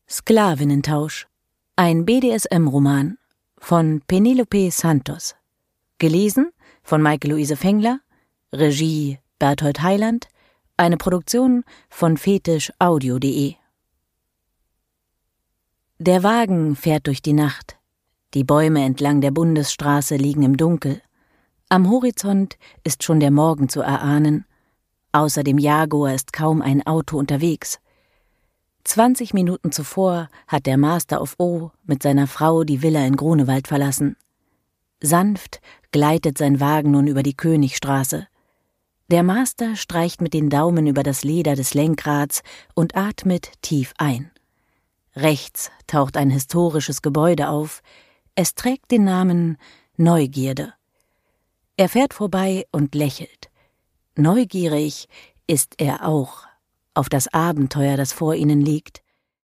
Sklavinnentausch. Ein BDSM-Roman von Penelope Santos. Gelesen von Maike-Luise Fengler. Regie Berthold Heiland. Eine Produktion von fetischaudio.de. Der Wagen fährt durch die Nacht. Die Bäume entlang der Bundesstraße liegen im Dunkel. Am Horizont ist schon der Morgen zu erahnen. Außer dem Jaguar ist kaum ein Auto unterwegs. 20 Minuten zuvor hat der Master of O mit seiner Frau die Villa in Grunewald verlassen. Sanft gleitet sein Wagen nun über die Königstraße. Der Master streicht mit den Daumen über das Leder des Lenkrads und atmet tief ein. Rechts taucht ein historisches Gebäude auf. Es trägt den Namen Neugierde. Er fährt vorbei und lächelt. Neugierig ist er auch auf das Abenteuer, das vor ihnen liegt.